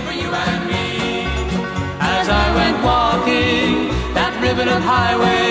for you and me. As I went walking that ribbon of highway,